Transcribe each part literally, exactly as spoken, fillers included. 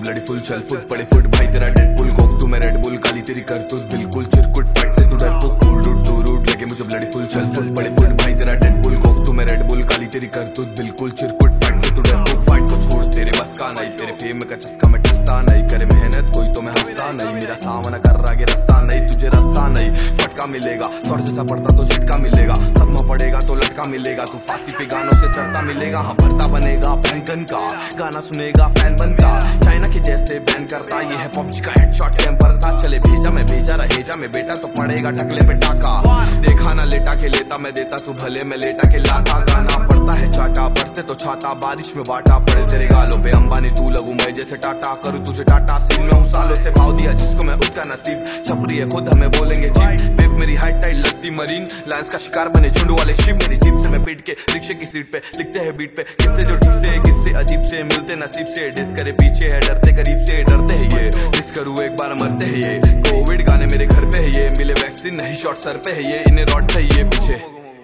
bloody full चल फुट पड़े फुट भाई तेरा डेड बुल कोक तू मैं रेड बुल काली तेरी करतूत बिल्कुल चिरकुट फाइट से तू डरपोक कूल रूट टू रूट लगे मुझे ब्लडी फुल चल फुट पड़े फुट भाई तेरा डेड बुल कोक तू मैं रेड बुल काली तेरी करतूत बिल्कुल चिरकुट फाइट से तू डरपोक फाइट को छोड़ तेरे बस का नहीं तेरे फेम का चस्का मैं टसता नहीं करे मेहनत कोई तो मैं हंसता नहीं मेरा सामना कर आगे रास्ता नहीं तुझे रास्ता नहीं फटका मिलेगा थोड़ा जैसा पड़ता तो झटका मिलेगा सदमा पड़ेगा तो लटका मिलेगा तू फांसी पे गानों से चढ़ता मिलेगा हाँ भरता बनेगा बैंकन का गाना सुनेगा फैन बनता चाइना के जैसे बैन करता ये है पबजी का हेडशॉट टेम्पर था चले भेजा मैं भेजा रहेजा में बेटा तो पड़ेगा टकले पे टाका देखा ना लेटा के लेता मैं देता तू भले मैं लेटा के लाता गाना पड़ता है चाटा बरसे तो छाता बारिश में बाटा पड़े तेरे गालों पे अंबानी तू लगू मैं जैसे टाटा करूँ तुझे टाटा सीन में हूँ सालों से भाव दिया जिसको मैं उसका नसीब छपरी है खुद हमें बोलेंगे जीप बेफ मेरी हाइट टाइट लगती मरीन लाइंस का शिकार बने झुंड वाले शिव मेरी जीप से मैं पीट के रिक्शे की सीट पे लिखते हैं बीट पे किससे जो ठीक से किससे अजीब से मिलते नसीब से डिस करे पीछे है डरते करीब से डरते हैं ये डिस करूँ एक बार मरते हैं ये कोविड गाने मेरे घर पे है ये मिले वैक्सीन नहीं शॉट सर पे है ये इन्हें रॉड चाहिए पीछे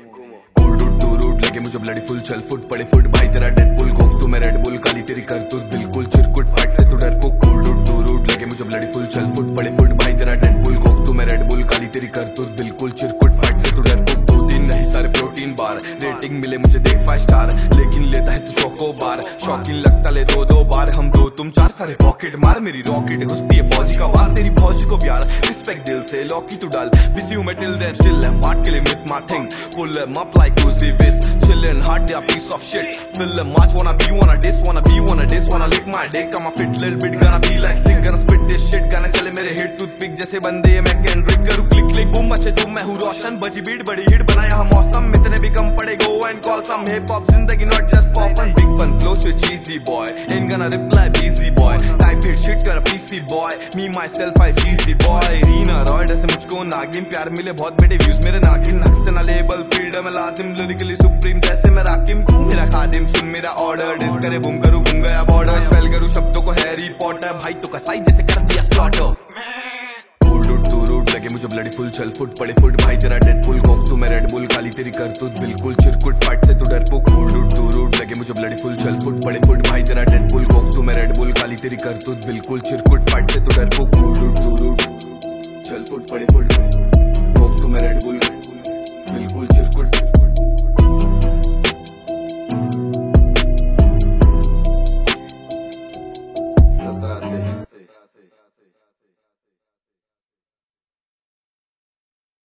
कोल्ड रूट टू रूट लगे मुझे ब्लडी फुल चल फुट पड़े फुट भाई तेरा डेड बुल कोक तू मैं रेड बुल काली तेरी करतूत बिल्कुल चिरकुट फाइट से तू डरपोक कोल्ड रूट टू रूट लगे मुझे ब्लडी फुल चल फुट पड़े फुट भाई तेरा डेड बुल कोक तू मैं रेड बुल काली तेरी करतूत बिल्कुल चिरकुट फाइट से तू डरपोक दो दिन नहीं सारे प्रोटीन बार रेटिंग मिले मुझे देख फाइव स्टार लेकिन लेता है तू चौको बार शौकीन लगता ले दो दो बार हम दो तुम चार सारे पॉकेट मार मेरी रॉकेट घुसती है फौजी का वार तेरी फौजी को प्यार रिस्पेक्ट दिल से लॉकी तू डाल बिजी हूं मैं till then still am hard killing with my thing pull them up like Uzi Vis chillin' hard they a piece of shit fill them much wanna be wanna diss wanna be wanna diss wanna lick my dick I'm a fit little bit gonna be like sick gonna spit this shit गाना चले मेरे hit toothpick जैसे बंदे मैं कैनड्रिक करूं click click boom मचे धूम मैं हूं रोशन बजी बीट बड़ी हिट बनाया हम मौसम इतने भी कम पड़े go and call some hip hop जिंदगी not just for fun big fun flow so cheesy boy ain't gonna reply busy boy type hit shit कर P C boy me myself I cheesy boy Reena रॉयड ऐसे मुझको नागिन प्यार मिले बहुत बेटे views मेरे नागिन हक से ना लेबल फ्रीडम लाजिम लिरिकली सुप्रीम जैसे मैं राकिम तू मेरा खादिम सुन मेरा ऑर्डर डिस करे बूम करूं घूम गया बॉर्डर स्पेल करूं शब्दों को हैरी पॉटर भाई तो कसाई जैसे कर दिया slaughter cold root to root लगे मुझे ब्लडी फुल चल फुट पड़े फुट भाई तेरा डेड बुल कोक तू मैं रेड बुल काली तेरी करतूत बिल्कुल चिरकुट फाइट से तू डरपोक कोल्ड रूट टू रूट लगे मुझे ब्लडी फुल चल फुट पड़े फुट भाई तेरा डेड बुल कोक तू मैं रेड बुल काली तेरी करतूत बिल्कुल चिरकुट फाइट से तू डरपोक कोल्ड रूट टू रूट चल फुट पड़े फुट कोक तू मैं रेड बुल बिल्कुल चिरकुट सत्रह से